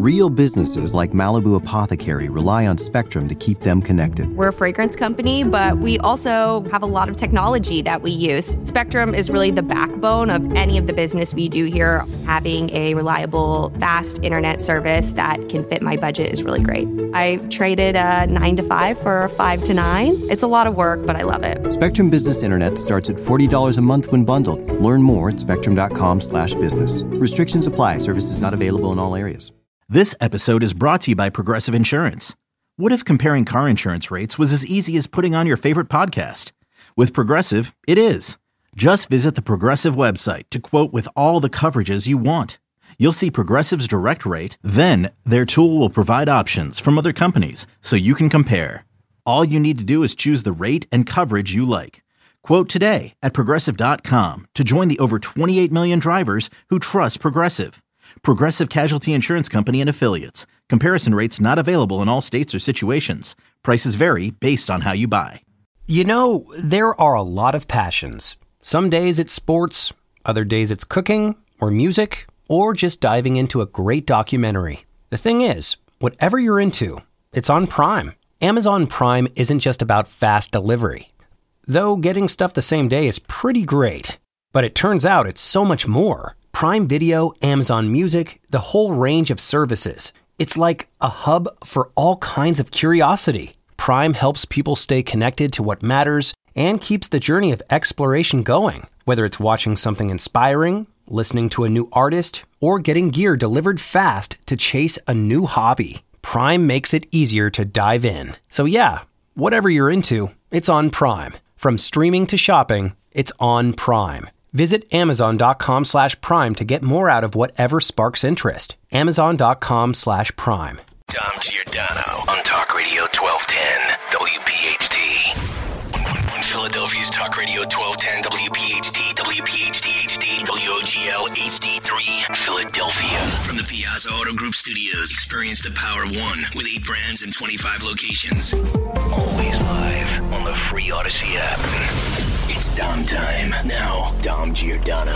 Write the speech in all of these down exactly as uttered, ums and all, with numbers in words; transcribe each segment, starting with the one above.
Real businesses like Malibu Apothecary rely on Spectrum to keep them connected. We're a fragrance company, but we also have a lot of technology that we use. Spectrum is really the backbone of any of the business we do here. Having a reliable, fast internet service that can fit my budget is really great. I traded a nine to five for a five to nine. It's a lot of work, but I love it. Spectrum Business Internet starts at forty dollars a month when bundled. Learn more at spectrum.com slash business. Restrictions apply. Services not available in all areas. This episode is brought to you by Progressive Insurance. What if comparing car insurance rates was as easy as putting on your favorite podcast? With Progressive, it is. Just visit the Progressive website to quote with all the coverages you want. You'll see Progressive's direct rate, then their tool will provide options from other companies so you can compare. All you need to do is choose the rate and coverage you like. Quote today at progressive dot com to join the over twenty-eight million drivers who trust Progressive. Progressive Casualty Insurance Company and Affiliates. Comparison rates not available in all states or situations. Prices vary based on how you buy. You know, there are a lot of passions. Some days it's sports, other days it's cooking or music, or just diving into a great documentary. The thing is, whatever you're into, it's on Prime. Amazon Prime isn't just about fast delivery. Though getting stuff the same day is pretty great. But it turns out it's so much more. Prime Video, Amazon Music, the whole range of services. It's like a hub for all kinds of curiosity. Prime helps people stay connected to what matters and keeps the journey of exploration going. Whether it's watching something inspiring, listening to a new artist, or getting gear delivered fast to chase a new hobby, Prime makes it easier to dive in. So yeah, whatever you're into, it's on Prime. From streaming to shopping, it's on Prime. Visit amazon.com slash prime to get more out of whatever sparks interest. Amazon.com slash prime. Dom Giordano on Talk Radio twelve ten W P H T. When Philadelphia's Talk Radio twelve ten W P H T, W P H T H D, W O G L H D three, Philadelphia. From the Piazza Auto Group Studios, experience the power of one with eight brands and twenty-five locations. Always live on the free Odyssey app. It's Dom time. Now, Dom Giordano.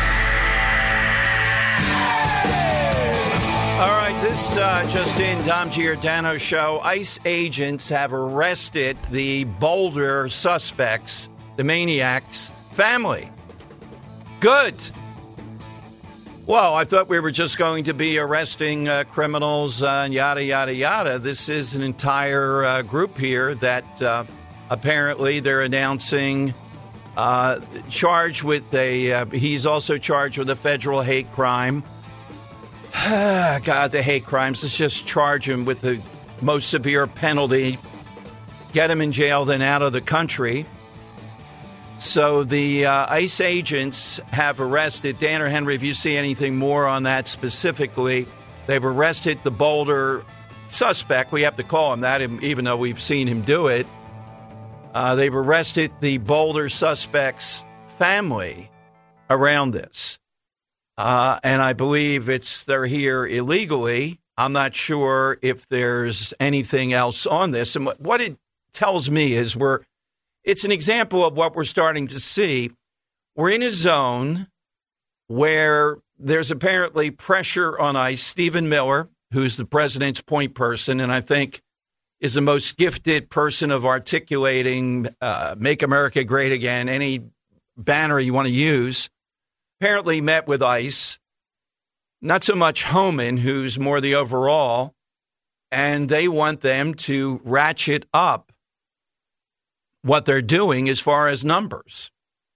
All right, this uh, just in, Dom Giordano show. ICE agents have arrested the Boulder suspects, the maniacs' family. Good. Well, I thought we were just going to be arresting uh, criminals uh, and yada, yada, yada. This is an entire uh, group here that uh, apparently they're announcing uh, charged with a, uh, he's also charged with a federal hate crime. God, the hate crimes. Let's just charge him with the most severe penalty, get him in jail, then out of the country. So the uh, ICE agents have arrested, Dan or Henry, if you see anything more on that specifically, they've arrested the Boulder suspect. We have to call him that, even though we've seen him do it. Uh, they've arrested the Boulder suspect's family around this. Uh, and I believe it's they're here illegally. I'm not sure if there's anything else on this. And what, what it tells me is we're it's an example of what we're starting to see. We're in a zone where there's apparently pressure on ICE. Stephen Miller, who's the president's point person, and I think is the most gifted person of articulating uh, Make America Great Again, any banner you want to use, apparently met with ICE, not so much Homan, who's more the overall, and they want them to ratchet up what they're doing as far as numbers.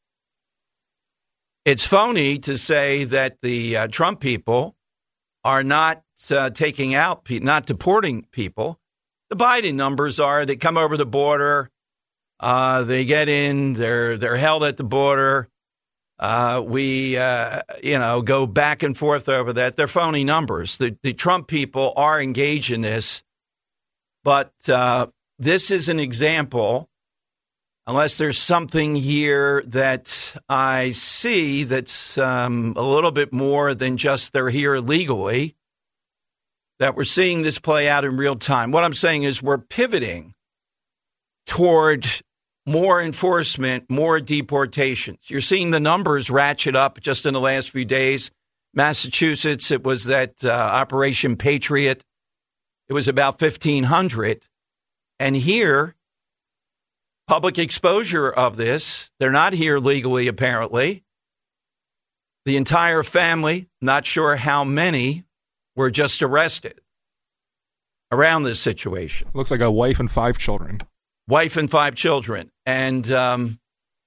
It's phony to say that the uh, Trump people are not uh, taking out, pe- not deporting people. The Biden numbers are they come over the border, uh, they get in, they're they're held at the border. Uh, we, uh, you know, go back and forth over that. They're phony numbers. The, the Trump people are engaged in this. But uh, this is an example, unless there's something here that I see that's um, a little bit more than just they're here illegally, that we're seeing this play out in real time. What I'm saying is we're pivoting toward more enforcement, more deportations. You're seeing the numbers ratchet up just in the last few days. Massachusetts, it was that uh, Operation Patriot. It was about fifteen hundred. And here, public exposure of this, they're not here legally, apparently. The entire family, not sure how many, were just arrested around this situation. Looks like a wife and five children. Wife and five children. And, um,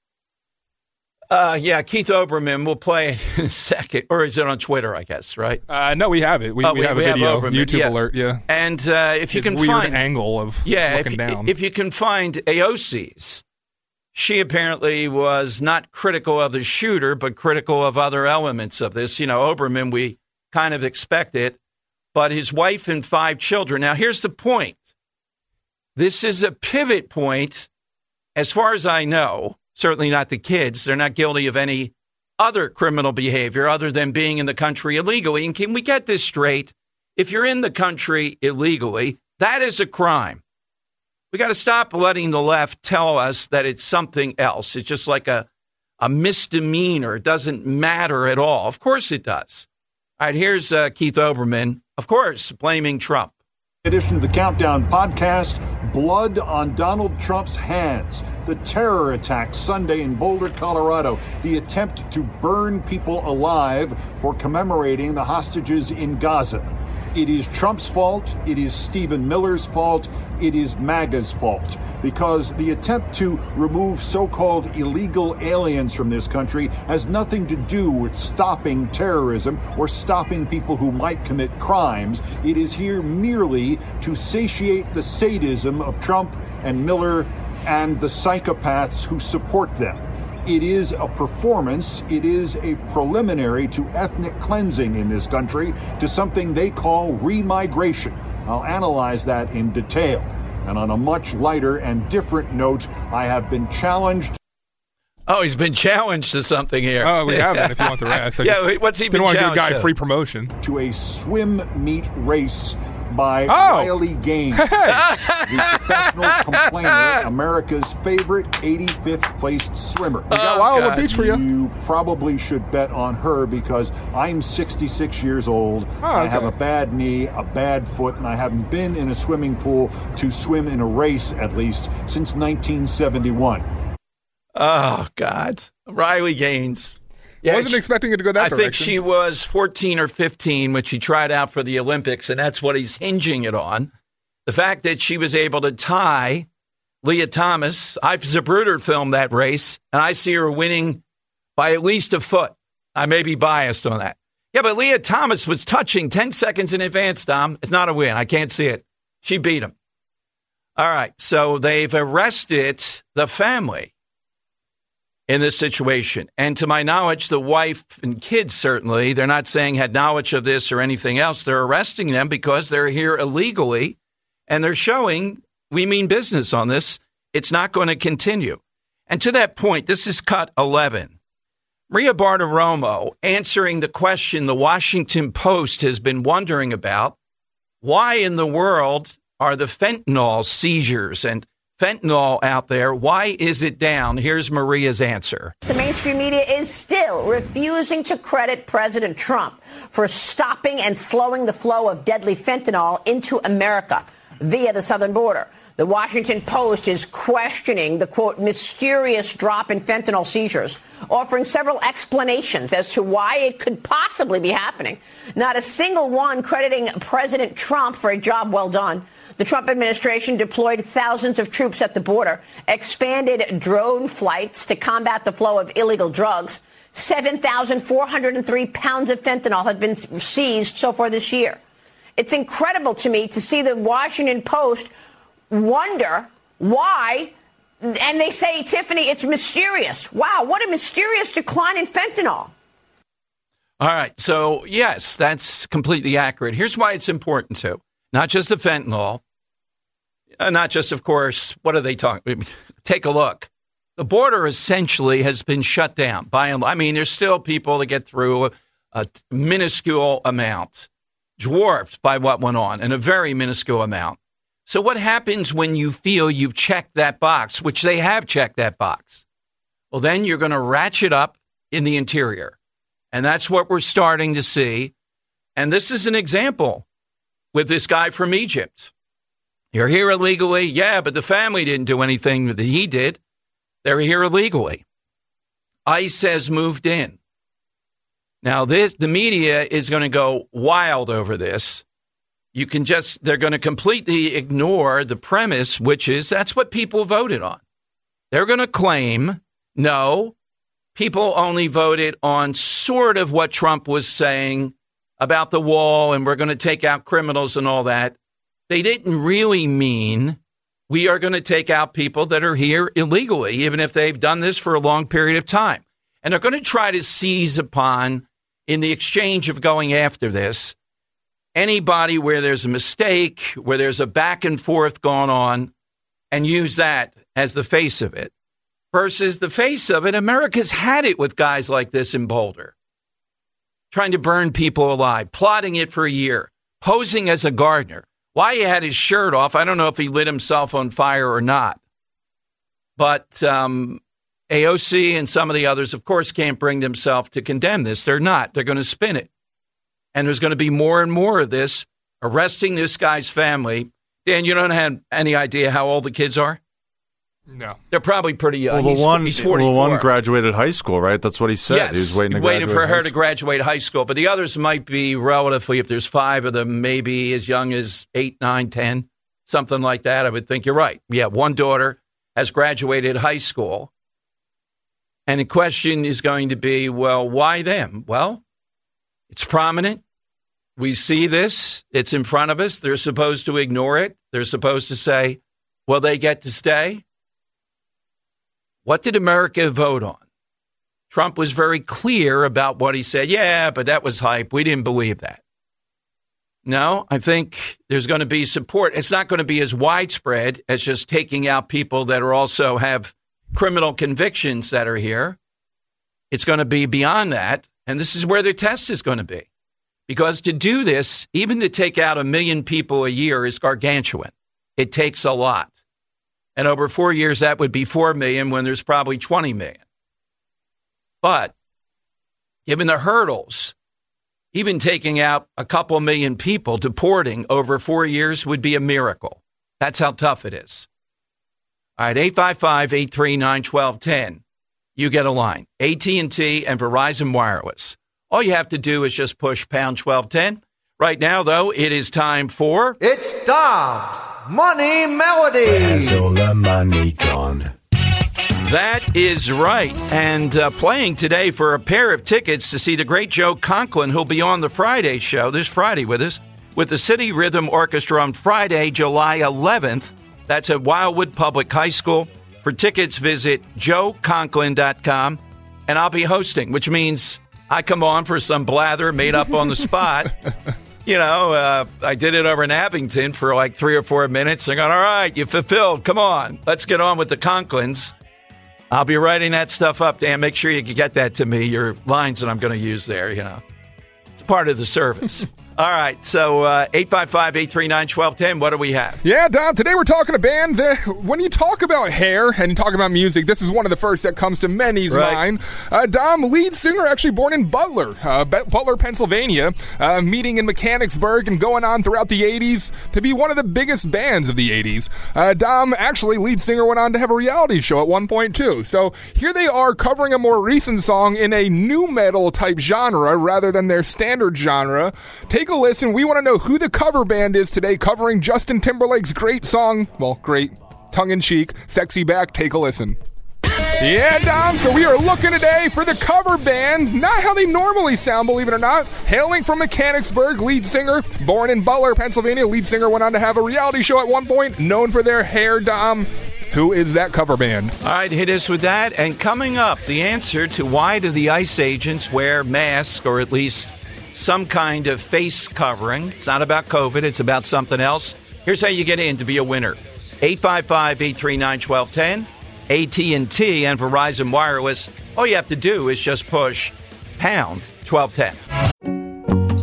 uh, yeah, Keith Olbermann will play in a second. Or is it on Twitter, I guess, right? Uh, no, we have it. We, oh, we, we have we a video, have YouTube yeah. alert, yeah. And uh, if you His can weird find... angle of yeah, looking if, down. if you can find A O C's, she apparently was not critical of the shooter, but critical of other elements of this. You know, Olbermann, we kind of expect it. But his wife and five children. Now, here's the point. This is a pivot point, as far as I know, certainly not the kids. They're not guilty of any other criminal behavior other than being in the country illegally. And can we get this straight? If you're in the country illegally, that is a crime. We got to stop letting the left tell us that it's something else. It's just like a, a misdemeanor. It doesn't matter at all. Of course it does. All right, here's uh, Keith Olbermann, of course, blaming Trump. Edition of the Countdown podcast, blood on Donald Trump's hands. The terror attack Sunday in Boulder, Colorado. The attempt to burn people alive for commemorating the hostages in Gaza. It is Trump's fault. It is Stephen Miller's fault. It is MAGA's fault. Because the attempt to remove so-called illegal aliens from this country has nothing to do with stopping terrorism or stopping people who might commit crimes. It is here merely to satiate the sadism of Trump and Miller and the psychopaths who support them. It is a performance. It is a preliminary to ethnic cleansing in this country, to something they call remigration. I'll analyze that in detail. And on a much lighter and different note, I have been challenged. Oh, he's been challenged to something here. Oh, we haven't, if you want the rest. I yeah, what's he been challenged? Didn't want to give a guy to? free promotion. To a swim meet race by oh. Riley Gaines, hey. the professional complainer, America's favorite eighty-fifth placed swimmer. We got Wildwood Beach for you. You probably should bet on her because I'm sixty-six years old. Oh, okay. I have a bad knee, a bad foot, and I haven't been in a swimming pool to swim in a race, at least, since nineteen seventy-one. Oh, God. Riley Gaines. Yeah, wasn't she, expecting it to go that I direction. think she was fourteen or fifteen when she tried out for the Olympics, and that's what he's hinging it on. The fact that she was able to tie Leah Thomas. I've Zapruder filmed that race, and I see her winning by at least a foot. I may be biased on that. Yeah, but Leah Thomas was touching ten seconds in advance, Dom. It's not a win. I can't see it. She beat him. All right, so they've arrested the family in this situation. And to my knowledge, the wife and kids, certainly, they're not saying had knowledge of this or anything else. They're arresting them because they're here illegally, and they're showing we mean business on this. It's not going to continue. And to that point, this is cut eleven. Maria Bartiromo answering the question the Washington Post has been wondering about. Why in the world are the fentanyl seizures and fentanyl out there? Why is it down? Here's Maria's answer. The mainstream media is still refusing to credit President Trump for stopping and slowing the flow of deadly fentanyl into America via the southern border. The Washington Post is questioning the, quote, mysterious drop in fentanyl seizures, offering several explanations as to why it could possibly be happening. Not a single one crediting President Trump for a job well done. The Trump administration deployed thousands of troops at the border, expanded drone flights to combat the flow of illegal drugs. seven thousand four hundred three pounds of fentanyl have been seized so far this year. It's incredible to me to see the Washington Post wonder why, and they say, Tiffany, it's mysterious. Wow, what a mysterious decline in fentanyl. All right, so yes, that's completely accurate. Here's why it's important to. Not just the fentanyl, uh, not just, of course, what are they talking? Take a look. The border essentially has been shut down. By and I mean, there's still people that get through a, a minuscule amount, dwarfed by what went on, and a very minuscule amount. So what happens when you feel you've checked that box, which they have checked that box? Well, then you're going to ratchet up in the interior. And that's what we're starting to see. And this is an example with this guy from Egypt. You're here illegally. Yeah, but the family didn't do anything that he did. They're here illegally. ICE has moved in. Now, this the media is going to go wild over this. You can just, they're going to completely ignore the premise, which is that's what people voted on. They're going to claim, no, people only voted on sort of what Trump was saying about the wall and we're going to take out criminals and all that. They didn't really mean we are going to take out people that are here illegally, even if they've done this for a long period of time. And they're going to try to seize upon, in the exchange of going after this, anybody where there's a mistake, where there's a back and forth going on, and use that as the face of it. Versus the face of it, America's had it with guys like this in Boulder. Trying to burn people alive, plotting it for a year, posing as a gardener. Why he had his shirt off, I don't know if he lit himself on fire or not. But um, A O C and some of the others, of course, can't bring themselves to condemn this. They're not. They're going to spin it. And there's going to be more and more of this, arresting this guy's family. Dan, you don't have any idea how old the kids are? No. They're probably pretty young. Well, the he's, one, he's well, the one graduated high school, right? That's what he said. Yes, he was waiting, to waiting for her high to graduate high school. But the others might be relatively, if there's five of them, maybe as young as eight, nine, ten, something like that. I would think you're right. Yeah, one daughter has graduated high school. And the question is going to be, well, why them? Well, it's prominent. We see this. It's in front of us. They're supposed to ignore it. They're supposed to say, well, they get to stay. What did America vote on? Trump was very clear about what he said. Yeah, but that was hype. We didn't believe that. No, I think there's going to be support. It's not going to be as widespread as just taking out people that are also have criminal convictions that are here. It's going to be beyond that. And this is where the test is going to be. Because to do this, even to take out a million people a year is gargantuan. It takes a lot. And over four years, that would be four million when there's probably twenty million. But given the hurdles, even taking out a couple million people, deporting over four years would be a miracle. That's how tough it is. All right, eight five five, eight three nine, one two one zero. You get a line. A T and T and Verizon Wireless. All you have to do is just push pound twelve ten. Right now, though, it is time for... It's Dom's Money Melody. Has all the money gone? That is right. And uh, playing today for a pair of tickets to see the great Joe Conklin, who'll be on the Friday show this Friday with us, with the City Rhythm Orchestra on Friday, July eleventh. That's at Wildwood Public High School. For tickets, visit joe conklin dot com. And I'll be hosting, which means I come on for some blather made up on the spot. You know, uh, I did it over in Abington for like three or four minutes. I go, all right, you fulfilled. Come on. Let's get on with the Conklins. I'll be writing that stuff up, Dan. Make sure you can get that to me, your lines that I'm going to use there, you know. It's part of the service. All right, so uh, eight five five, eight three nine, one two one zero. What do we have? Yeah, Dom, today we're talking a band. Uh, when you talk about hair and you talk about music, this is one of the first that comes to many's right. mind. Uh, Dom, lead singer, actually born in Butler, uh, Be- Butler, Pennsylvania, uh, meeting in Mechanicsburg and going on throughout the eighties to be one of the biggest bands of the eighties. Uh, Dom, actually, lead singer went on to have a reality show at one point, too. So here they are covering a more recent song in a nu metal type genre rather than their standard genre. Take a listen. We want to know who the cover band is today, covering Justin Timberlake's great song, well, great, tongue-in-cheek, Sexy Back. Take a listen. Yeah, Dom, so we are looking today for the cover band, not how they normally sound, believe it or not. Hailing from Mechanicsburg, lead singer, born in Butler, Pennsylvania, lead singer went on to have a reality show at one point, known for their hair, Dom. Who is that cover band? All right, hit us with that. And coming up, the answer to why do the ICE agents wear masks, or at least some kind of face covering. It's not about COVID. It's about something else. Here's how you get in to be a winner. eight five five, eight three nine, one two one zero. A T and T and Verizon Wireless. All you have to do is just push pound twelve ten.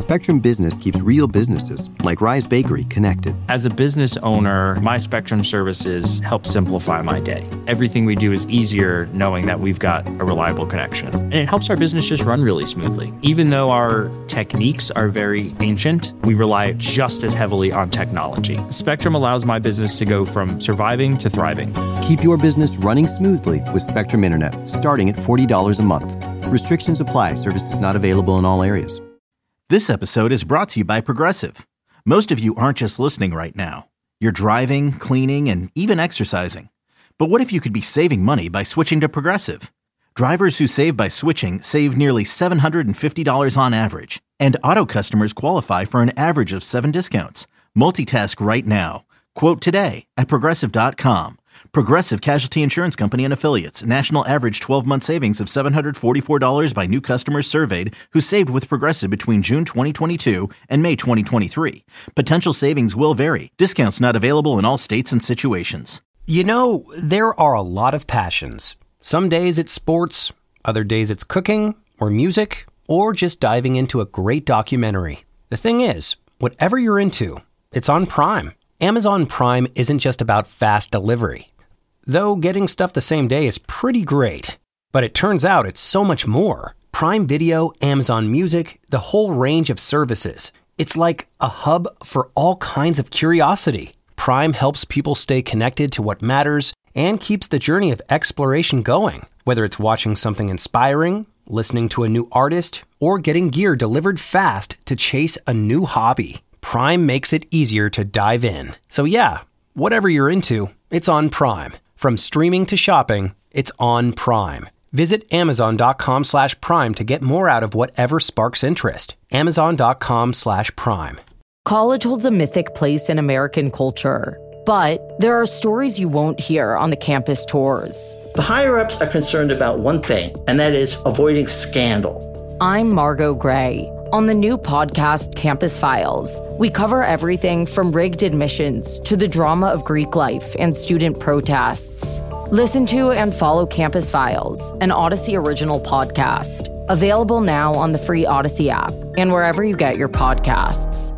Spectrum Business keeps real businesses, like Rise Bakery, connected. As a business owner, my Spectrum services help simplify my day. Everything we do is easier knowing that we've got a reliable connection. And it helps our business just run really smoothly. Even though our techniques are very ancient, we rely just as heavily on technology. Spectrum allows my business to go from surviving to thriving. Keep your business running smoothly with Spectrum Internet, starting at forty dollars a month. Restrictions apply. Services not available in all areas. This episode is brought to you by Progressive. Most of you aren't just listening right now. You're driving, cleaning, and even exercising. But what if you could be saving money by switching to Progressive? Drivers who save by switching save nearly seven hundred fifty dollars on average. And auto customers qualify for an average of seven discounts. Multitask right now. Quote today at Progressive dot com. Progressive Casualty Insurance Company and Affiliates. National average twelve-month savings of seven hundred forty-four dollars by new customers surveyed who saved with Progressive between June twenty twenty-two and May twenty twenty-three. Potential savings will vary. Discounts not available in all states and situations. You know, there are a lot of passions. Some days it's sports, other days it's cooking or music, or just diving into a great documentary. The thing is, whatever you're into, it's on Prime. Amazon Prime isn't just about fast delivery. Though getting stuff the same day is pretty great. But it turns out it's so much more. Prime Video, Amazon Music, the whole range of services. It's like a hub for all kinds of curiosity. Prime helps people stay connected to what matters and keeps the journey of exploration going. Whether it's watching something inspiring, listening to a new artist, or getting gear delivered fast to chase a new hobby. Prime makes it easier to dive in. So yeah, whatever you're into, it's on Prime. From streaming to shopping, it's on Prime. Visit Amazon.com slash Prime to get more out of whatever sparks interest. Amazon.com slash Prime. College holds a mythic place in American culture, but there are stories you won't hear on the campus tours. The higher-ups are concerned about one thing, and that is avoiding scandal. I'm Margot Gray. On the new podcast, Campus Files, we cover everything from rigged admissions to the drama of Greek life and student protests. Listen to and follow Campus Files, an Odyssey original podcast. Available now on the free Odyssey app and wherever you get your podcasts.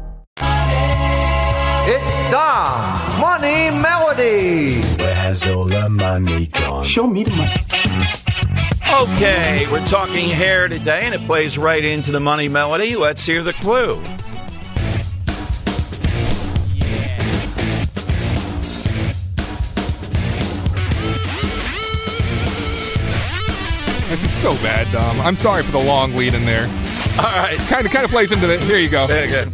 It's Dom Money Melody. Where has all the money gone? Show me the money. Okay, we're talking hair today, and it plays right into the money melody. Let's hear the clue. This is so bad, Dom. I'm sorry for the long lead in there. All right. Kind of kind of plays into the... There you go. Very good.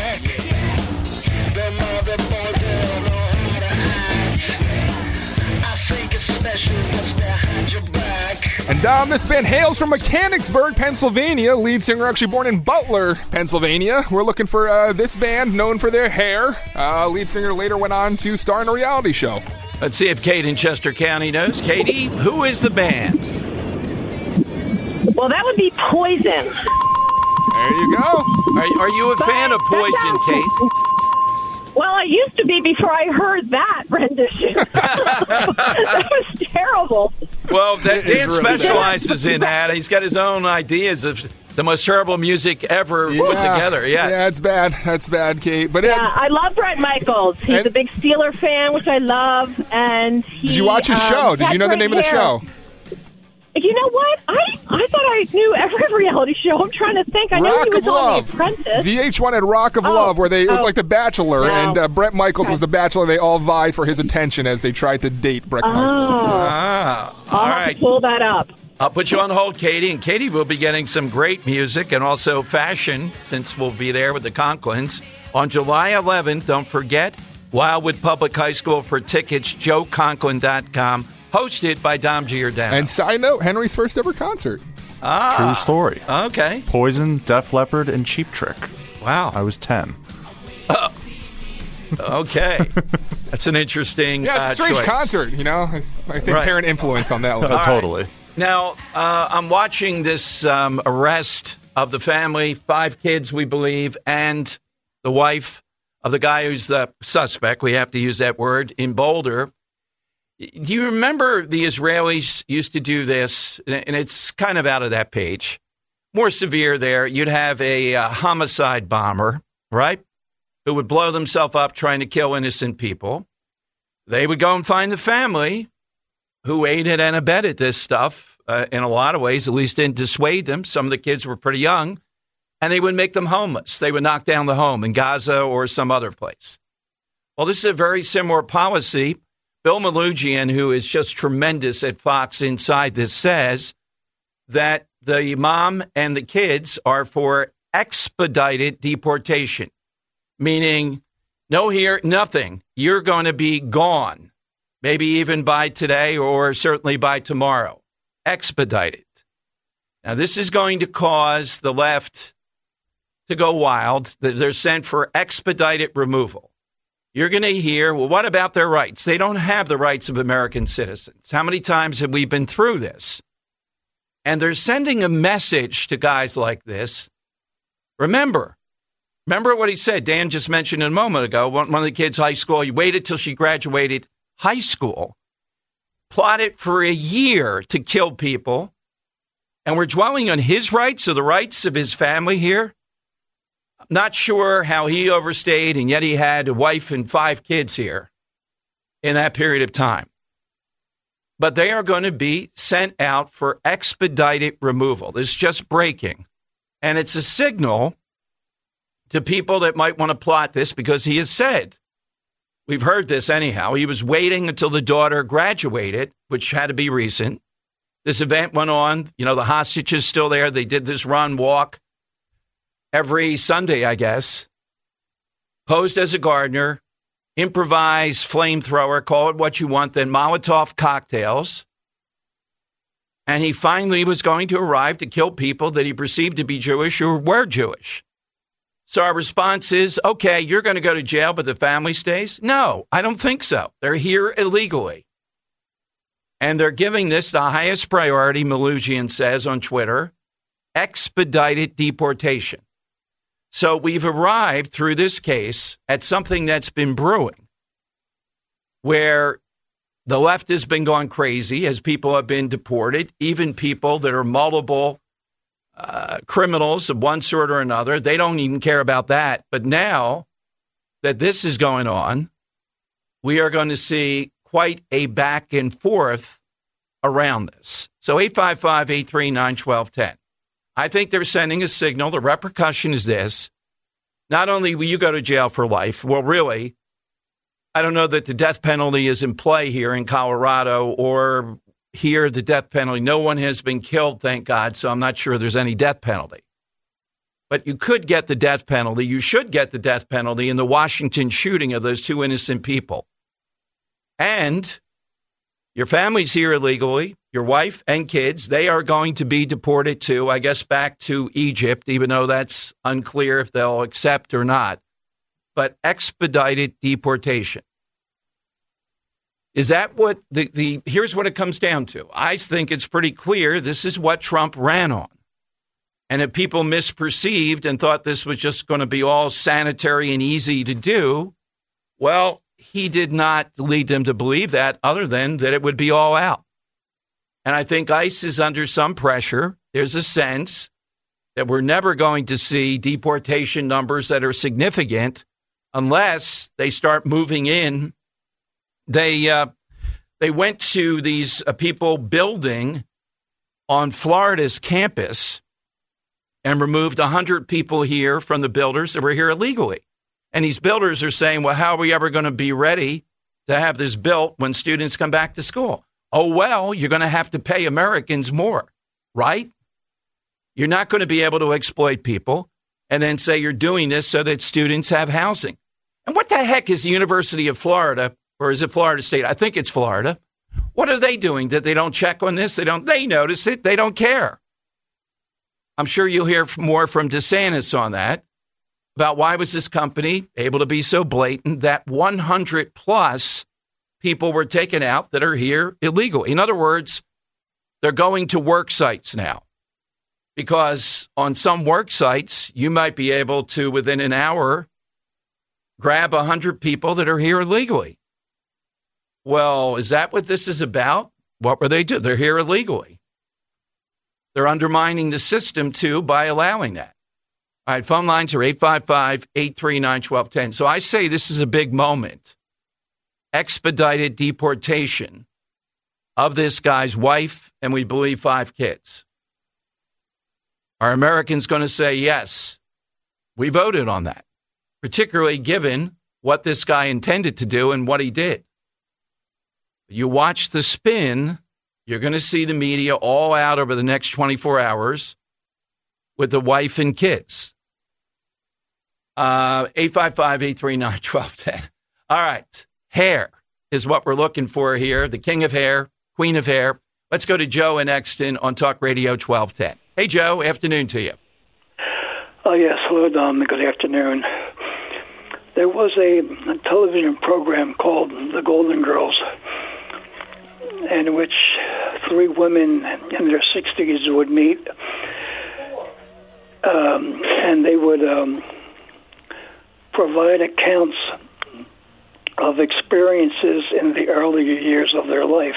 And Dom, this band hails from Mechanicsburg, Pennsylvania. Lead singer actually born in Butler, Pennsylvania. We're looking for uh, this band known for their hair. Uh, lead singer later went on to star in a reality show. Let's see if Kate in Chester County knows. Katie, who is the band? Well, that would be Poison. There you go. Are, are you a fan of Poison, Kate? Well, I used to be before I heard that rendition. That was terrible. Well, that, Dan really specializes in that. He's got his own ideas of the most terrible music ever yeah. put together. Yes. Yeah, it's bad. That's bad, Kate. But yeah, it, I love Bret Michaels. He's and, a big Steeler fan, which I love. And he, did you watch his um, show? Did you know the name hair. of the show? You know what? I I thought I knew every reality show. I'm trying to think. I know Rock he was of on Love. The Apprentice. V H one had Rock of oh, Love, where they it was oh, like The Bachelor, wow. and uh, Bret Michaels okay. was The Bachelor. They all vied for his attention as they tried to date Bret oh. Michaels. Ah, I'll all have right. to pull that up. I'll put you on hold, Katie, and Katie will be getting some great music and also fashion, since we'll be there with the Conklins. On July eleventh, don't forget, Wildwood Public High School. For tickets, joe conklin dot com. Hosted by Dom Giordano. And side note, Henry's first ever concert. Ah, True story. Okay. Poison, Def Leppard, and Cheap Trick. Wow. I was ten. Oh. Okay. That's an interesting Yeah, it's a uh, strange choice. concert, you know? I, I think Right. parent influence on that one. Uh, totally. Now, uh, I'm watching this um, arrest of the family, five kids, we believe, and the wife of the guy who's the suspect. We have to use that word, in Boulder. Do you remember the Israelis used to do this? And it's kind of out of that page, more severe there, you'd have a uh, homicide bomber, right, who would blow themselves up trying to kill innocent people. They would go and find the family who aided and abetted this stuff uh, in a lot of ways, at least didn't dissuade them. Some of the kids were pretty young, and they would make them homeless. They would knock down the home in Gaza or some other place. Well, this is a very similar policy. Bill Melugin, who is just tremendous at Fox Inside This, says that the mom and the kids are for expedited deportation, meaning no here, nothing. You're going to be gone, maybe even by today or certainly by tomorrow. Expedited. Now, this is going to cause the left to go wild. They're sent for expedited removal. You're going to hear, well, what about their rights? They don't have the rights of American citizens. How many times have we been through this? And they're sending a message to guys like this. Remember, remember what he said. Dan just mentioned a moment ago, one of the kids' high school, he waited till she graduated high school, plotted for a year to kill people. And we're dwelling on his rights or the rights of his family here. Not sure how he overstayed, and yet he had a wife and five kids here in that period of time. But they are going to be sent out for expedited removal. This is just breaking. And it's a signal to people that might want to plot this, because he has said, we've heard this anyhow, he was waiting until the daughter graduated, which had to be recent. This event went on. You know, the hostage is still there. They did this run, walk every Sunday, I guess, posed as a gardener, improvised flamethrower, call it what you want, then Molotov cocktails. And he finally was going to arrive to kill people that he perceived to be Jewish or were Jewish. So our response is, okay, you're going to go to jail, but the family stays? No, I don't think so. They're here illegally. And they're giving this the highest priority, Melugin says on Twitter, expedited deportation. So we've arrived through this case at something that's been brewing, where the left has been going crazy as people have been deported, even people that are multiple uh, criminals of one sort or another. They don't even care about that. But now that this is going on, we are going to see quite a back and forth around this. So eight five five, eight three nine, one two one zero. I think they're sending a signal. The repercussion is this. Not only will you go to jail for life, well, really, I don't know that the death penalty is in play here in Colorado, or here the death penalty. No one has been killed, thank God, so I'm not sure there's any death penalty. But you could get the death penalty. You should get the death penalty in the Washington shooting of those two innocent people. And your family's here illegally, your wife and kids, they are going to be deported to, I guess, back to Egypt, even though that's unclear if they'll accept or not. But expedited deportation. Is that what the, the, here's what it comes down to. I think it's pretty clear this is what Trump ran on. And if people misperceived and thought this was just going to be all sanitary and easy to do, well, he did not lead them to believe that, other than that it would be all out. And I think ICE is under some pressure. There's a sense that we're never going to see deportation numbers that are significant unless they start moving in. They uh, they went to these uh, people building on Florida's campus and removed one hundred people here from the builders that were here illegally. And these builders are saying, well, how are we ever going to be ready to have this built when students come back to school? Oh, well, you're going to have to pay Americans more, right? You're not going to be able to exploit people and then say you're doing this so that students have housing. And what the heck is the University of Florida, or is it Florida State? I think it's Florida. What are they doing that they don't check on this? They don't. They notice it. They don't care. I'm sure you'll hear more from DeSantis on that, about why was this company able to be so blatant that one hundred plus people were taken out that are here illegally. In other words, they're going to work sites now, because on some work sites, you might be able to, within an hour, grab one hundred people that are here illegally. Well, is that what this is about? What were they doing? They're here illegally. They're undermining the system, too, by allowing that. All right, phone lines are eight five five, eight three nine, one two one zero. So I say this is a big moment. Expedited deportation of this guy's wife and we believe five kids. Are Americans going to say, yes, we voted on that, particularly given what this guy intended to do and what he did? You watch the spin, you're going to see the media all out over the next twenty-four hours with the wife and kids. Uh, eight five five, eight three nine, one two one zero. All right. Hair is what we're looking for here. The king of hair, queen of hair. Let's go to Joe in Exton on Talk Radio twelve ten. Hey, Joe. Afternoon to you. Oh, yes. Hello, Dom. Good afternoon. There was a, a television program called The Golden Girls, in which three women in their sixties would meet, um, and they would um, provide accounts of experiences in the earlier years of their life.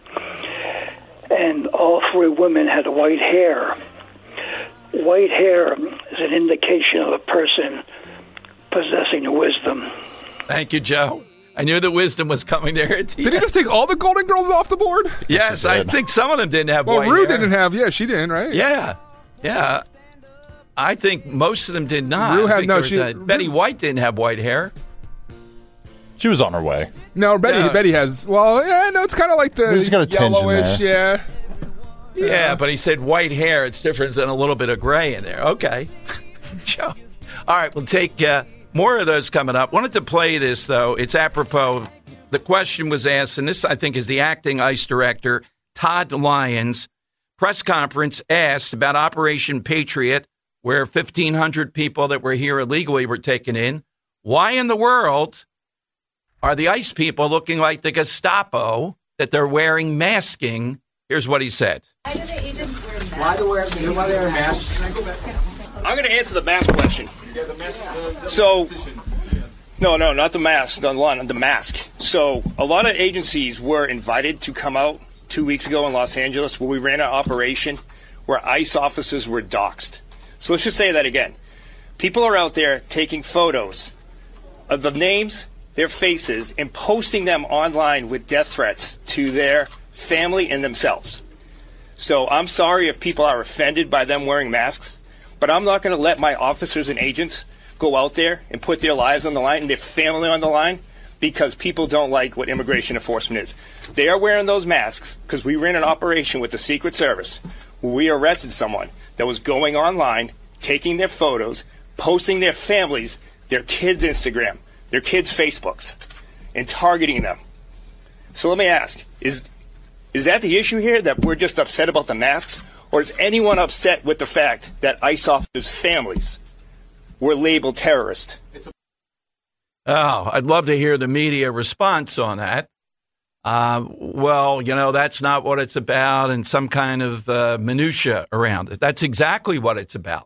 And all three women had white hair. White hair is an indication of a person possessing wisdom. Thank you, Joe. I knew the wisdom was coming there at the Did end. he just take all the Golden Girls off the board? Yes, I think some of them didn't have well, white Rue hair. didn't have, yeah, she didn't, right? Yeah, yeah. I think most of them did not. Rue I had think no. there She, was, uh, Betty White didn't have white hair. She was on her way. No, Betty. Yeah. Betty has. Well, yeah, no, it's kind of like the There's got a tinge in yellowish. there. Yeah. Yeah, but he said white hair. It's different than a little bit of gray in there. Okay. Joe. All right, we'll take uh, more of those coming up. Wanted to play this, though. It's apropos. The question was asked, and this, I think, is the acting ICE director, Todd Lyons. Press conference asked about Operation Patriot, where fifteen hundred people that were here illegally were taken in. Why in the world are the ICE people looking like the Gestapo, that they're wearing masking? Here's what he said. Why they wear why they wear masks? I'm going to answer the mask question. So, no, no, not the mask, the one, the mask. So, a lot of agencies were invited to come out two weeks ago in Los Angeles where we ran an operation where ICE officers were doxxed. So let's just say that again. People are out there taking photos of the names, their faces, and posting them online with death threats to their family and themselves. So I'm sorry if people are offended by them wearing masks, but I'm not going to let my officers and agents go out there and put their lives on the line and their family on the line because people don't like what immigration enforcement is. They are wearing those masks because we ran an operation with the Secret Service where we arrested someone that was going online, taking their photos, posting their families, their kids' Instagram, their kids' Facebooks, and targeting them. So let me ask, is is that the issue here, that we're just upset about the masks? Or is anyone upset with the fact that ICE officers' families were labeled terrorist? Oh, I'd love to hear the media response on that. Uh, well, you know, that's not what it's about, and some kind of uh, minutia around it. That's exactly what it's about.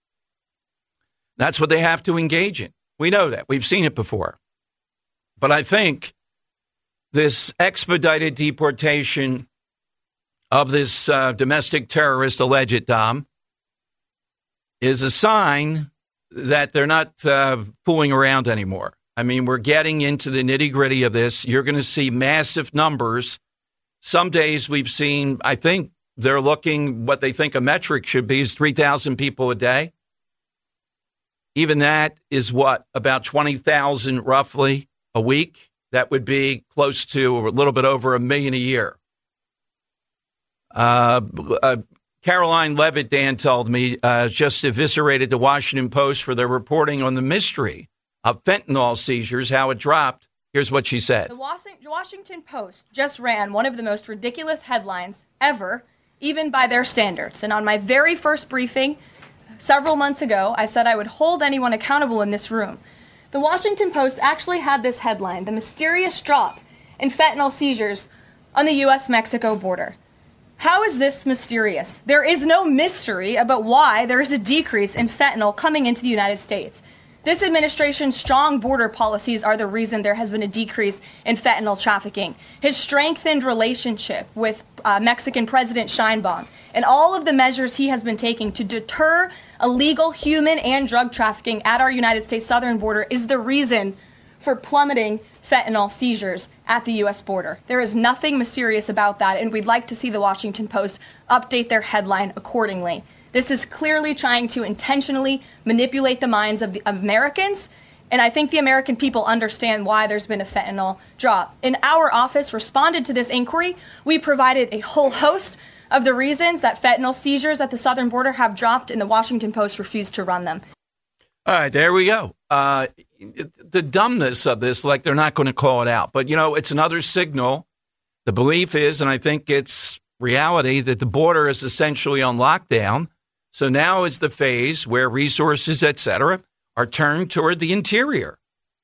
That's what they have to engage in. We know that. We've seen it before. But I think this expedited deportation of this uh, domestic terrorist, alleged Dom, is a sign that they're not uh, fooling around anymore. I mean, we're getting into the nitty-gritty of this. You're going to see massive numbers. Some days we've seen, I think they're looking, what they think a metric should be is three thousand people a day. Even that is what, about twenty thousand roughly a week? That would be close to a little bit over a million a year. Uh, uh, Caroline Levitt, Dan told me, uh, just eviscerated the Washington Post for their reporting on the mystery of fentanyl seizures, how it dropped. Here's what she said. The Washington Post just ran one of the most ridiculous headlines ever, even by their standards. And on my very first briefing several months ago, I said I would hold anyone accountable in this room. The Washington Post actually had this headline, the mysterious drop in fentanyl seizures on the U S Mexico border. How is this mysterious? There is no mystery about why there is a decrease in fentanyl coming into the United States. This administration's strong border policies are the reason there has been a decrease in fentanyl trafficking. His strengthened relationship with uh, Mexican President Sheinbaum and all of the measures he has been taking to deter illegal human and drug trafficking at our United States southern border is the reason for plummeting fentanyl seizures at the U S border. There is nothing mysterious about that, and we'd like to see the Washington Post update their headline accordingly. This is clearly trying to intentionally manipulate the minds of the Americans, and I think the American people understand why there's been a fentanyl drop. And our office responded to this inquiry. We provided a whole host of the reasons that fentanyl seizures at the southern border have dropped, and the Washington Post refused to run them. All right, there we go. Uh, the dumbness of this, like they're not going to call it out. But, you know, it's another signal. The belief is, and I think it's reality, that the border is essentially on lockdown. So now is the phase where resources, et cetera, are turned toward the interior.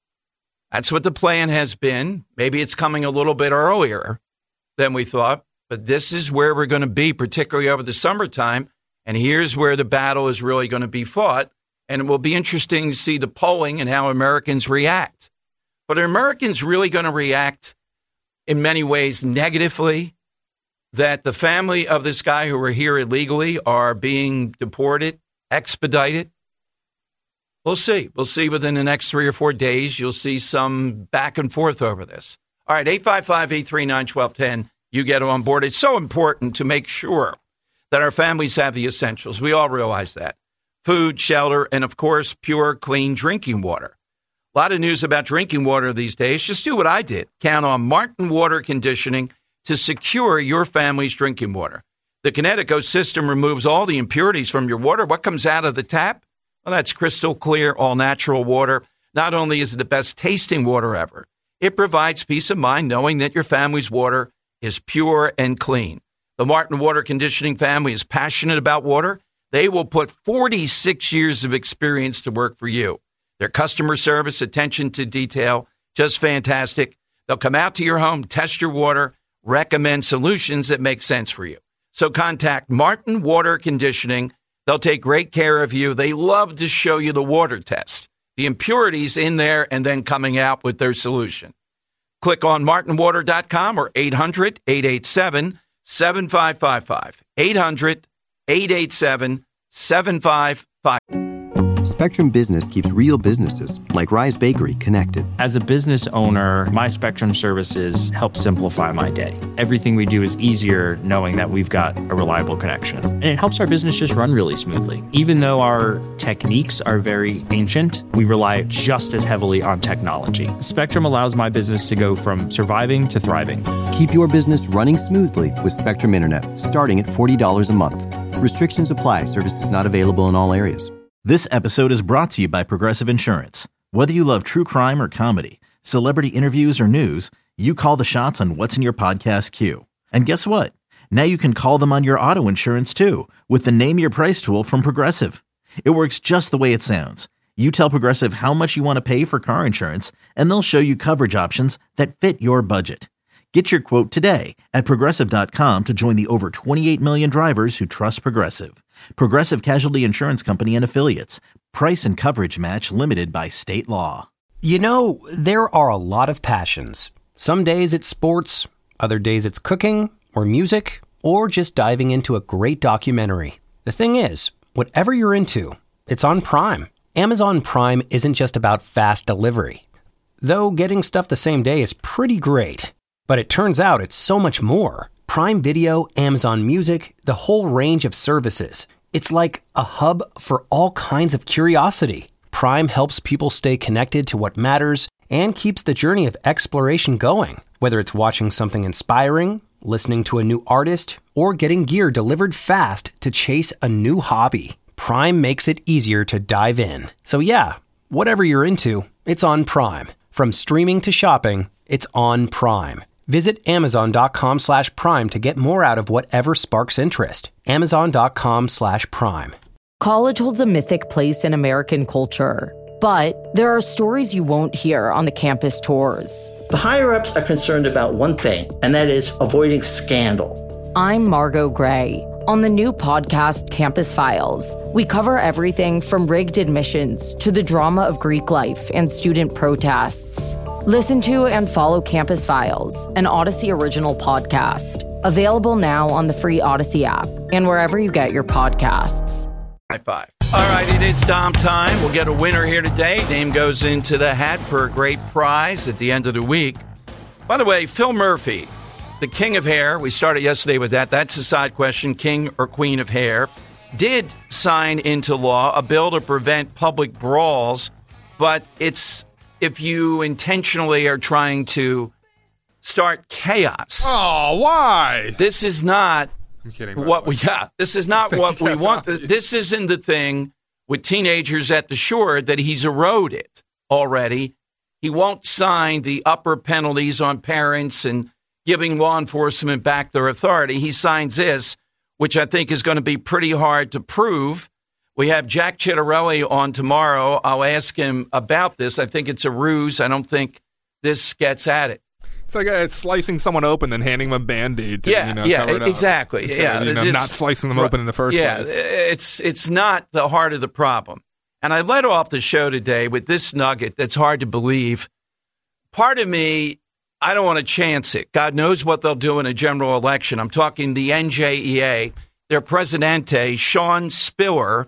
That's what the plan has been. Maybe it's coming a little bit earlier than we thought, but this is where we're going to be, particularly over the summertime. And here's where the battle is really going to be fought. And it will be interesting to see the polling and how Americans react. But are Americans really going to react in many ways negatively that the family of this guy who were here illegally are being deported, expedited? We'll see. We'll see within the next three or four days. You'll see some back and forth over this. All right, eight five five, eight three nine, one two one zero. You get on board. It's so important to make sure that our families have the essentials. We all realize that. Food, shelter, and, of course, pure, clean drinking water. A lot of news about drinking water these days. Just do what I did. Count on Martin Water Conditioning to secure your family's drinking water. The Kinetico system removes all the impurities from your water. What comes out of the tap? Well, that's crystal clear, all-natural water. Not only is it the best tasting water ever, it provides peace of mind knowing that your family's water is pure and clean. The Martin Water Conditioning family is passionate about water. They will put forty-six years of experience to work for you. Their customer service, attention to detail, just fantastic. They'll come out to your home, test your water, recommend solutions that make sense for you. So contact Martin Water Conditioning. They'll take great care of you. They love to show you the water test, the impurities in there, and then coming out with their solution. Click on martin water dot com or eight hundred, eight eight seven, seven five five five. eight hundred, eight eight seven, seven five five five. Spectrum Business keeps real businesses, like Rise Bakery, connected. As a business owner, my Spectrum services help simplify my day. Everything we do is easier knowing that we've got a reliable connection. And it helps our business just run really smoothly. Even though our techniques are very ancient, we rely just as heavily on technology. Spectrum allows my business to go from surviving to thriving. Keep your business running smoothly with Spectrum Internet, starting at forty dollars a month. Restrictions apply. Services not available in all areas. This episode is brought to you by Progressive Insurance. Whether you love true crime or comedy, celebrity interviews or news, you call the shots on what's in your podcast queue. And guess what? Now you can call them on your auto insurance too with the Name Your Price tool from Progressive. It works just the way it sounds. You tell Progressive how much you want to pay for car insurance, and they'll show you coverage options that fit your budget. Get your quote today at Progressive dot com to join the over twenty-eight million drivers who trust Progressive. Progressive Casualty Insurance Company and Affiliates. Price and coverage match limited by state law. You know, there are a lot of passions. Some days it's sports, other days it's cooking or music, or just diving into a great documentary. The thing is, whatever you're into, it's on Prime. Amazon Prime isn't just about fast delivery. Though getting stuff the same day is pretty great. But it turns out it's so much more. Prime Video, Amazon Music, the whole range of services. It's like a hub for all kinds of curiosity. Prime helps people stay connected to what matters and keeps the journey of exploration going. Whether it's watching something inspiring, listening to a new artist, or getting gear delivered fast to chase a new hobby, Prime makes it easier to dive in. So yeah, whatever you're into, it's on Prime. From streaming to shopping, it's on Prime. Visit amazon.com slash prime to get more out of whatever sparks interest. Amazon.com slash prime. College holds a mythic place in American culture, but there are stories you won't hear on the campus tours. The higher-ups are concerned about one thing, and that is avoiding scandal. I'm Margot Gray. On the new podcast, Campus Files, we cover everything from rigged admissions to the drama of Greek life and student protests. Listen to and follow Campus Files, an Odyssey original podcast. Available now on the free Odyssey app and wherever you get your podcasts. High five. All right, it is Dom time. We'll get a winner here today. Name goes into the hat for a great prize at the end of the week. By the way, Phil Murphy, the king of hair, we started yesterday with that. That's a side question, king or queen of hair, did sign into law a bill to prevent public brawls, but it's if you intentionally are trying to start chaos. Oh, why? This is not I'm kidding. what we yeah, this is not what we want. This isn't the thing with teenagers at the shore that he's eroded already. He won't sign the upper penalties on parents and giving law enforcement back their authority. He signs this, which I think is going to be pretty hard to prove. We have Jack Ciattarelli on tomorrow. I'll ask him about this. I think it's a ruse. I don't think this gets at it. It's like uh, slicing someone open and handing them a Band-Aid to, yeah, you know, yeah, cover it exactly. up. So, yeah, you know, this, not slicing them open in the first yeah, place. Yeah, it's, it's not the heart of the problem. And I led off the show today with this nugget that's hard to believe. Part of me, I don't want to chance it. God knows what they'll do in a general election. I'm talking the N J E A. Their presidente, Sean Spiller,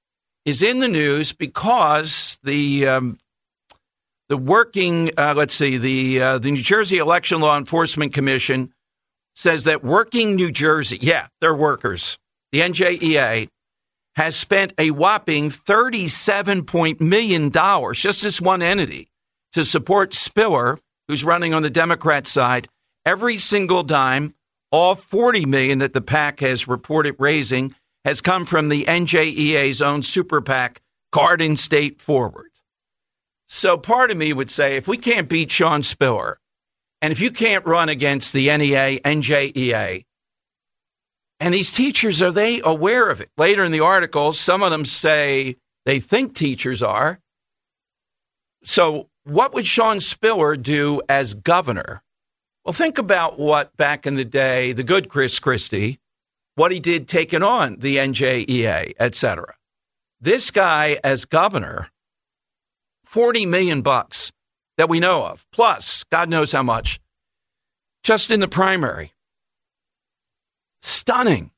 is in the news because the um, the working, uh, let's see, the uh, the New Jersey Election Law Enforcement Commission says that Working New Jersey, yeah, they're workers, the N J E A, has spent a whopping thirty-seven million dollars, just this one entity, to support Spiller, who's running on the Democrat side. Every single dime, all forty million dollars that the PAC has reported raising, has come from the N J E A's own super PAC, Garden State Forward. So part of me would say, if we can't beat Sean Spiller, and if you can't run against the N E A, N J E A, and these teachers, are they aware of it? Later in the article, some of them say they think teachers are. So what would Sean Spiller do as governor? Well, think about what back in the day, the good Chris Christie, what he did taking on the N J E A, et cetera. This guy as governor, forty million bucks that we know of, plus God knows how much, just in the primary. Stunning.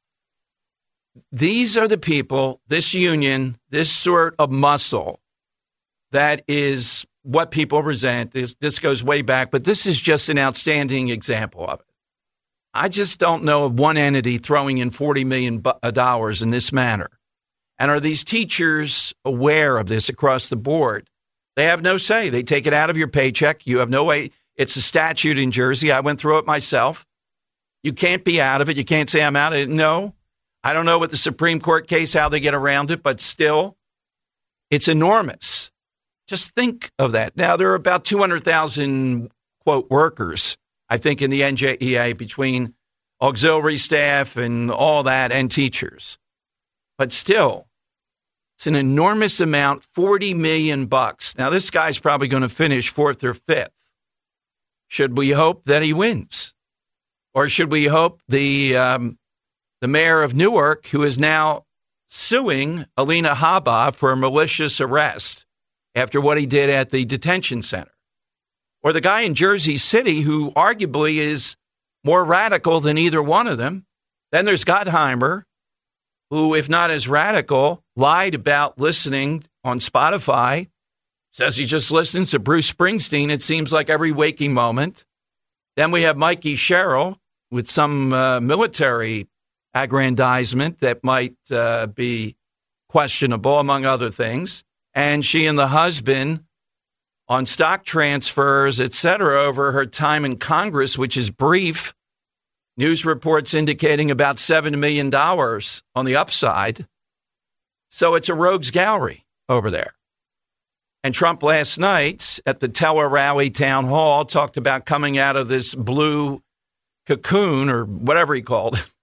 These are the people, this union, this sort of muscle, that is what people resent. This, this goes way back, but this is just an outstanding example of it. I just don't know of one entity throwing in forty million dollars in this manner. And are these teachers aware of this across the board? They have no say. They take it out of your paycheck. You have no way. It's a statute in Jersey. I went through it myself. You can't be out of it. You can't say I'm out of it. No. I don't know what the Supreme Court case, how they get around it, but still, it's enormous. Just think of that. Now, there are about two hundred thousand, quote, workers, I think, in the N J E A between auxiliary staff and all that and teachers. But still, it's an enormous amount, forty million bucks. Now, this guy's probably going to finish fourth or fifth. Should we hope that he wins? Or should we hope the um, the mayor of Newark, who is now suing Alina Habba for a malicious arrest after what he did at the detention center? Or the guy in Jersey City who arguably is more radical than either one of them. Then there's Gottheimer, who, if not as radical, lied about listening on Spotify, says he just listens to Bruce Springsteen, it seems like every waking moment. Then we have Mikey Sherrill with some uh, military aggrandizement that might uh, be questionable, among other things. And she and the husband on stock transfers, et cetera, over her time in Congress, which is brief. News reports indicating about seven million dollars on the upside. So it's a rogues gallery over there. And Trump last night at the Teller Rally Town Hall talked about coming out of this blue cocoon or whatever he called it.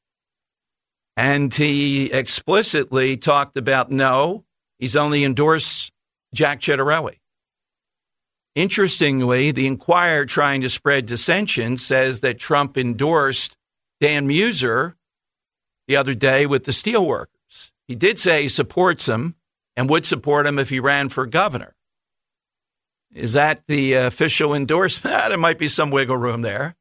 And he explicitly talked about, no, he's only endorsed Jack Ciattarelli. Interestingly, the Inquirer, trying to spread dissension, says that Trump endorsed Dan Mueser, the other day with the steelworkers. He did say he supports them and would support him if he ran for governor. Is that the official endorsement? There might be some wiggle room there.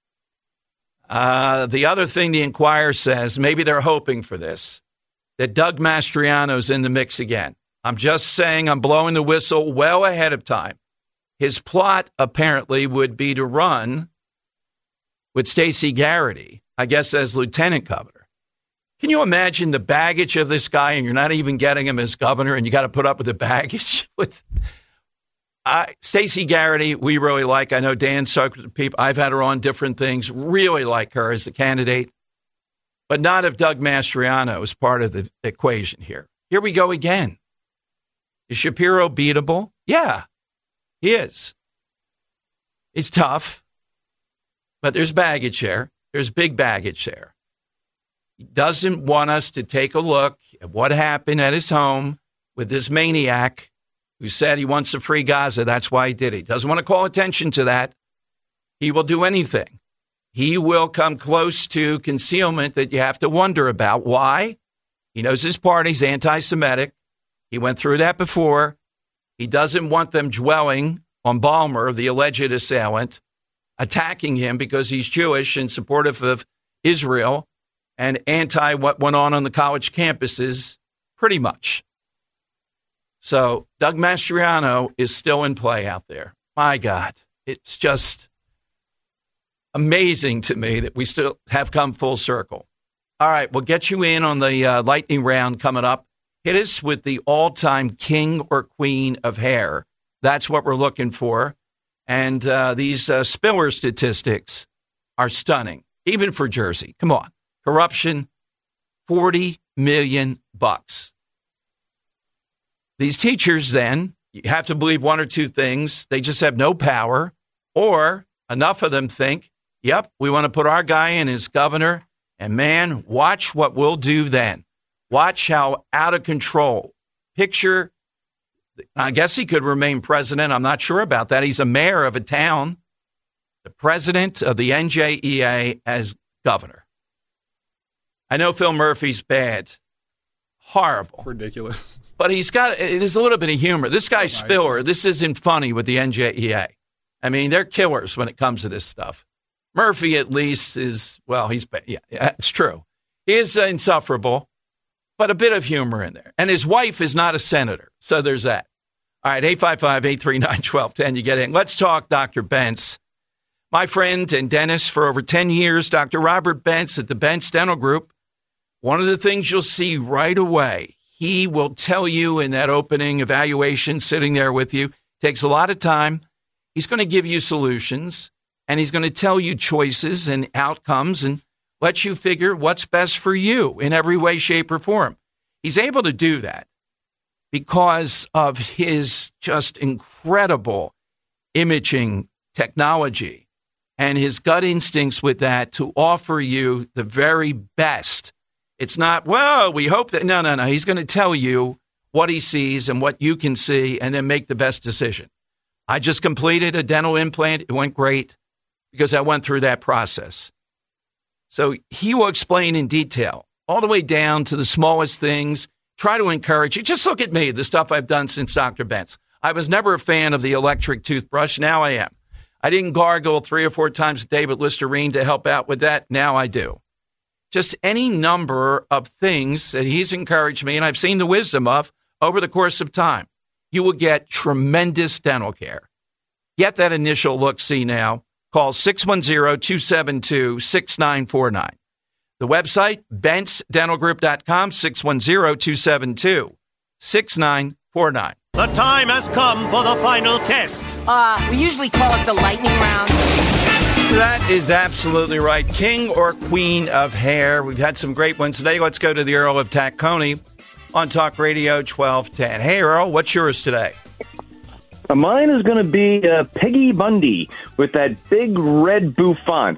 Uh, the other thing the Inquirer says, maybe they're hoping for this, that Doug Mastriano's in the mix again. I'm just saying I'm blowing the whistle well ahead of time. His plot apparently would be to run with Stacey Garrity, I guess, as lieutenant governor. Can you imagine the baggage of this guy, and you're not even getting him as governor, and you got to put up with the baggage? with uh, Stacey Garrity, we really like. I know Dan's talked to people. I've had her on different things. Really like her as the candidate, but not if Doug Mastriano is part of the equation here. Here we go again. Is Shapiro beatable? Yeah, he is. He's tough, but there's baggage there. There's big baggage there. He doesn't want us to take a look at what happened at his home with this maniac who said he wants to free Gaza. That's why he did it. He doesn't want to call attention to that. He will do anything. He will come close to concealment that you have to wonder about. Why? He knows his party's anti-Semitic. He went through that before. He doesn't want them dwelling on Balmer, the alleged assailant, attacking him because he's Jewish and supportive of Israel and anti what went on on the college campuses, pretty much. So Doug Mastriano is still in play out there. My God, it's just amazing to me that we still have come full circle. All right, we'll get you in on the uh, lightning round coming up. Hit us with the all-time king or queen of hair. That's what we're looking for. And uh, these uh, Spiller statistics are stunning, even for Jersey. Come on. Corruption, forty million bucks. These teachers, then, you have to believe one or two things. They just have no power, or enough of them think, yep, we want to put our guy in as governor, and man, watch what we'll do then. Watch how out of control. Picture, I guess he could remain president. I'm not sure about that. He's a mayor of a town, the president of the N J E A as governor. I know Phil Murphy's bad. Horrible. Ridiculous. But he's got, it is a little bit of humor. This guy Spiller, this isn't funny with the N J E A. I mean, they're killers when it comes to this stuff. Murphy, at least, is, well, he's, yeah, yeah it's true. He is uh, insufferable, but a bit of humor in there. And his wife is not a senator, so there's that. All right, eight five five, eight three nine, one two one zero, you get in. Let's talk Doctor Bentz. My friend and dentist for over ten years, Doctor Robert Bentz at the Bentz Dental Group. One of the things you'll see right away, he will tell you in that opening evaluation, sitting there with you, takes a lot of time. He's going to give you solutions, and he's going to tell you choices and outcomes and let you figure what's best for you in every way, shape, or form. He's able to do that because of his just incredible imaging technology and his gut instincts with that to offer you the very best. It's not, well, we hope that, no, no, no. He's going to tell you what he sees and what you can see and then make the best decision. I just completed a dental implant. It went great because I went through that process. So he will explain in detail, all the way down to the smallest things. Try to encourage you. Just look at me, the stuff I've done since Doctor Bentz. I was never a fan of the electric toothbrush. Now I am. I didn't gargle three or four times a day with Listerine to help out with that. Now I do. Just any number of things that he's encouraged me, and I've seen the wisdom of over the course of time. You will get tremendous dental care. Get that initial look-see now. Call six one zero, two seven two, six nine four nine. The website, bentz dental group dot com, six one zero, two seven two, six nine four nine. The time has come for the final test. Uh, we usually call it the lightning round. That is absolutely right. King or queen of hair. We've had some great ones today. Let's go to the Earl of Tacony on Talk Radio twelve ten. Hey, Earl, what's yours today? Uh, mine is going to be uh, Peggy Bundy with that big red bouffant.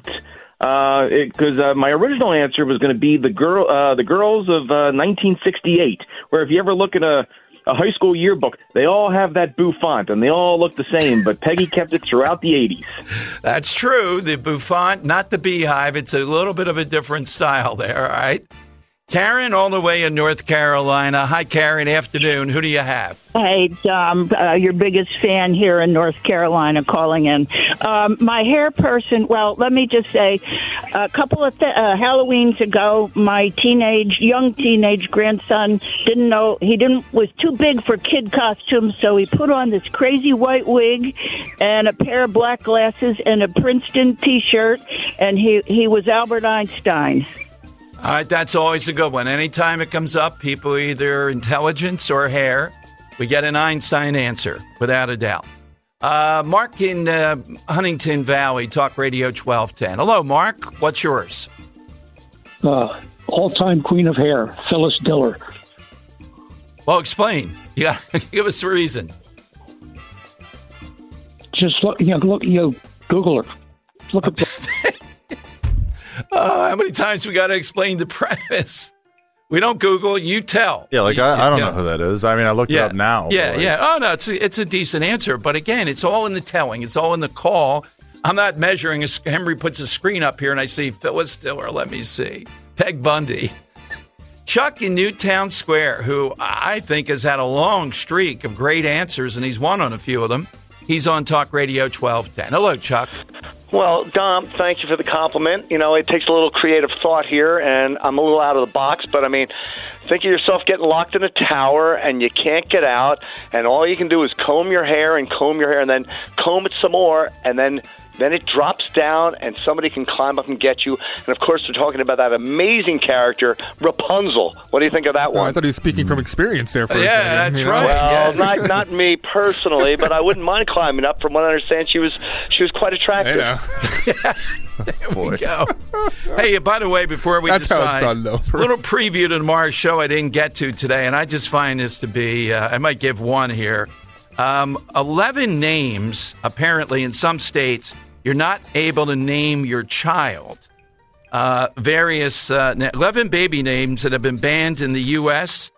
Because uh, uh, my original answer was going to be the girl, uh, the girls of uh, nineteen sixty-eight, where if you ever look at a, a high school yearbook, they all have that bouffant, and they all look the same, but Peggy kept it throughout the eighties. That's true. The bouffant, not the beehive. It's a little bit of a different style there, all right? Karen, all the way in North Carolina. Hi, Karen. Afternoon. Who do you have? Hey, Dom, uh, your biggest fan here in North Carolina calling in. Um, my hair person, well, let me just say, a couple of th- uh, Halloweens ago, my teenage, young teenage grandson didn't know, he didn't was too big for kid costumes, so he put on this crazy white wig and a pair of black glasses and a Princeton T-shirt, and he, he was Albert Einstein. All right, that's always a good one. Anytime it comes up, people either intelligence or hair, we get an Einstein answer, without a doubt. Uh, Mark in uh, Huntington Valley, Talk Radio twelve ten. Hello, Mark. What's yours? Uh, all-time queen of hair, Phyllis Diller. Well, explain. You gotta give us a reason. Just look, you know, look, you know, Google her. Look at the... Uh, how many times we got to explain the premise? We don't Google, you tell. Yeah, like you, I, I don't yeah. know who that is. I mean, I looked yeah. it up now. Yeah, like, yeah. Oh, no, it's a, it's a decent answer. But again, it's all in the telling. It's all in the call. I'm not measuring. A, Henry puts a screen up here and I see Phyllis Diller. Let me see. Peg Bundy. Chuck in Newtown Square, who I think has had a long streak of great answers, and he's won on a few of them. He's on Talk Radio twelve ten. Hello, Chuck. Well, Dom, thank you for the compliment. You know, it takes a little creative thought here, and I'm a little out of the box, but I mean, think of yourself getting locked in a tower, and you can't get out, and all you can do is comb your hair and comb your hair, and then comb it some more, and then then it drops down, and somebody can climb up and get you. And, of course, we're talking about that amazing character, Rapunzel. What do you think of that Oh, one? I thought he was speaking from experience there for yeah, a second. that's you know? right. Well, Yeah. not not me personally, but I wouldn't mind climbing up. From what I understand, she was she was quite attractive. I know. There we go. Hey, by the way, before we That's how decide, it's done, though. a little preview to tomorrow's show I didn't get to today, and I just find this to be, uh, I might give one here. Um, eleven names, apparently, in some states, you're not able to name your child. Uh, various, uh, eleven baby names that have been banned in the U S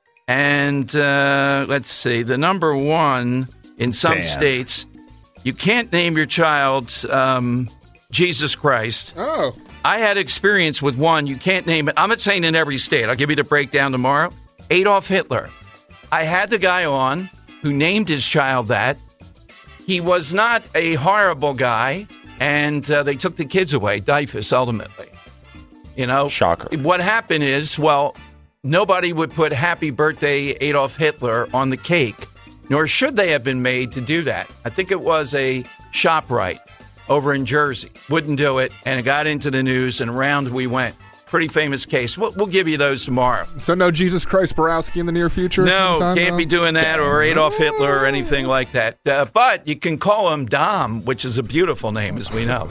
And uh, let's see, the number one in some Damn. states, you can't name your child um, Jesus Christ. Oh. I had experience with one. You can't name it. I'm not saying in every state. I'll give you the breakdown tomorrow. Adolf Hitler. I had the guy on who named his child that. He was not a horrible guy, and uh, they took the kids away, Dyfus, ultimately. You know? Shocker. What happened is, well, nobody would put Happy Birthday Adolf Hitler on the cake, nor should they have been made to do that. I think it was a ShopRite over in Jersey. Wouldn't do it, and it got into the news, and around we went. Pretty famous case. We'll, we'll give you those tomorrow. So no Jesus Christ Borowski in the near future? No, anytime? can't No? be doing that, or Adolf Hitler or anything like that. Uh, but you can call him Dom, which is a beautiful name, as we know.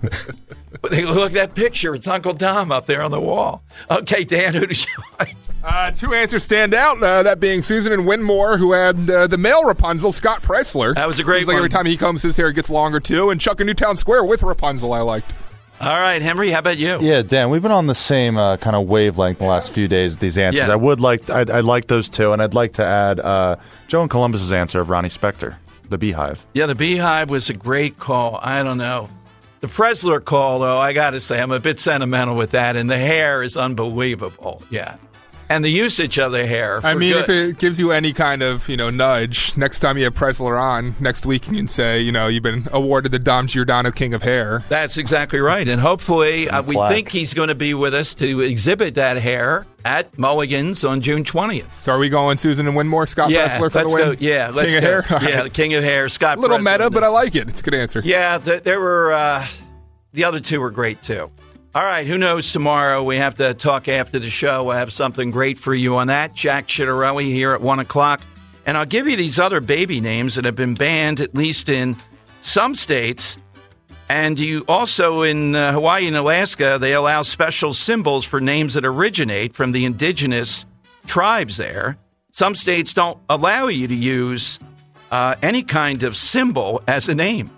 But look at that picture. It's Uncle Dom up there on the wall. Okay, Dan, who did you like? Uh, two answers stand out, uh, that being Susan and Winmore, who had uh, the male Rapunzel, Scott Pressler. That was a great Seems like one. every time he comes, his hair gets longer, too. And Chuck in Newtown Square with Rapunzel, I liked. All right, Henry, how about you? Yeah, Dan, we've been on the same uh, kind of wavelength the last few days. These answers, Yeah. I would like, I'd, I'd like those two, and I'd like to add uh, Joe and Columbus's answer of Ronnie Spector, the Beehive. Yeah, the Beehive was a great call. I don't know. The Pressler call, though, I got to say, I'm a bit sentimental with that, and the hair is unbelievable. Yeah. And the usage of the hair. I for mean, good. if it gives you any kind of, you know, nudge, next time you have Pressler on, next week you can say, you know, you've been awarded the Dom Giordano King of Hair. That's exactly right. And hopefully, uh, we Black. think he's going to be with us to exhibit that hair at Mulligan's on June twentieth. So are we going Susan and Winmore, Scott yeah, Pressler for let's the win? go. Yeah, let's King go. of Hair? All Yeah, right. the King of Hair, Scott A little Pressler meta, on but I this. like it. It's a good answer. Yeah, th- there were, uh, the other two were great too. All right, who knows tomorrow? We have to talk after the show. We'll have something great for you on that. Jack Chittarelli here at one o'clock. And I'll give you these other baby names that have been banned, at least in some states. And you also, in uh, Hawaii and Alaska, they allow special symbols for names that originate from the indigenous tribes there. Some states don't allow you to use uh, any kind of symbol as a name.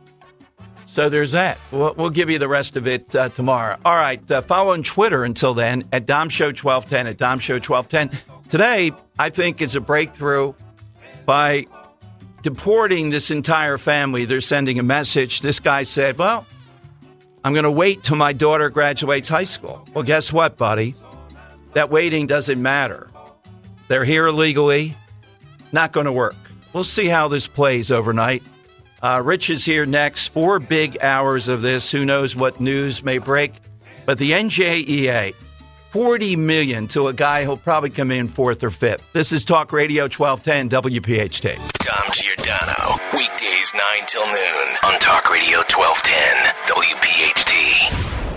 So there's that. We'll, we'll give you the rest of it uh, tomorrow. All right, uh, follow on Twitter until then, at Dom Show twelve ten, at Dom Show twelve ten. Today, I think, is a breakthrough by deporting this entire family. They're sending a message. This guy said, well, I'm going to wait till my daughter graduates high school. Well, guess what, buddy? that waiting doesn't matter. They're here illegally. Not going to work. We'll see how this plays overnight. Uh, Rich is here next. Four big hours of this. Who knows what news may break. But the N J E A, forty million dollars to a guy who'll probably come in fourth or fifth. This is Talk Radio twelve ten W P H T. Dom Giordano, weekdays nine till noon on Talk Radio twelve ten W P H T.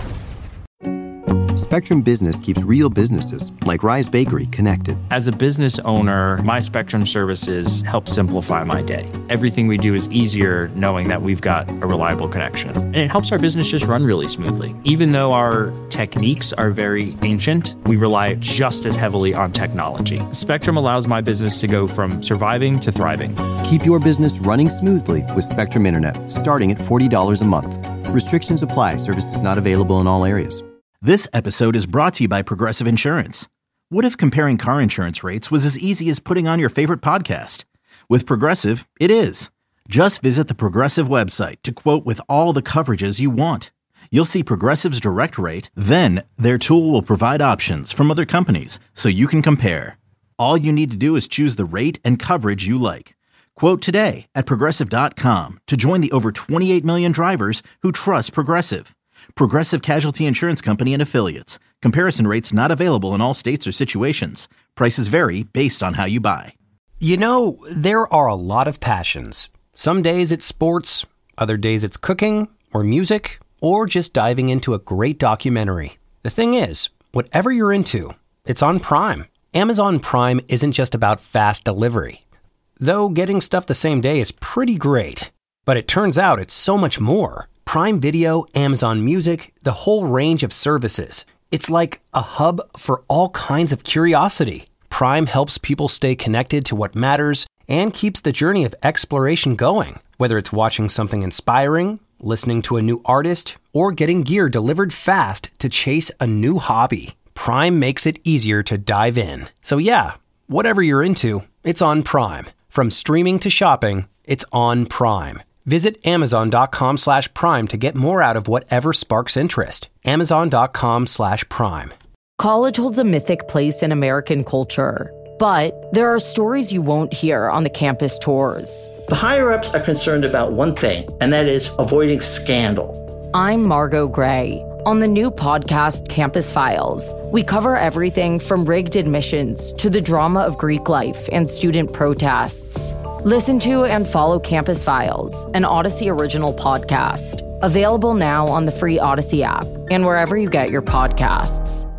Spectrum Business keeps real businesses, like Rise Bakery, connected. As a business owner, my Spectrum services help simplify my day. Everything we do is easier knowing that we've got a reliable connection. And it helps our business just run really smoothly. Even though our techniques are very ancient, we rely just as heavily on technology. Spectrum allows my business to go from surviving to thriving. Keep your business running smoothly with Spectrum Internet, starting at forty dollars a month. Restrictions apply. Services not available in all areas. This episode is brought to you by Progressive Insurance. What if comparing car insurance rates was as easy as putting on your favorite podcast? With Progressive, it is. Just visit the Progressive website to quote with all the coverages you want. You'll see Progressive's direct rate, then their tool will provide options from other companies so you can compare. All you need to do is choose the rate and coverage you like. Quote today at Progressive dot com to join the over twenty-eight million drivers who trust Progressive. Progressive Casualty Insurance Company and Affiliates. Comparison rates not available in all states or situations. Prices vary based on how you buy. You know, there are a lot of passions. Some days it's sports, other days it's cooking or music, or just diving into a great documentary. The thing is, whatever you're into, it's on Prime. Amazon Prime isn't just about fast delivery. Though getting stuff the same day is pretty great. But it turns out it's so much more. Prime Video, Amazon Music, the whole range of services. It's like a hub for all kinds of curiosity. Prime helps people stay connected to what matters and keeps the journey of exploration going. Whether it's watching something inspiring, listening to a new artist, or getting gear delivered fast to chase a new hobby, Prime makes it easier to dive in. So yeah, whatever you're into, it's on Prime. From streaming to shopping, it's on Prime. Visit Amazon.com slash Prime to get more out of whatever sparks interest. Amazon.com slash Prime. College holds a mythic place in American culture, but there are stories you won't hear on the campus tours. The higher-ups are concerned about one thing, and that is avoiding scandal. I'm Margot Gray. On the new podcast, Campus Files, we cover everything from rigged admissions to the drama of Greek life and student protests. Listen to and follow Campus Files, an Odyssey original podcast. Available now on the free Odyssey app and wherever you get your podcasts.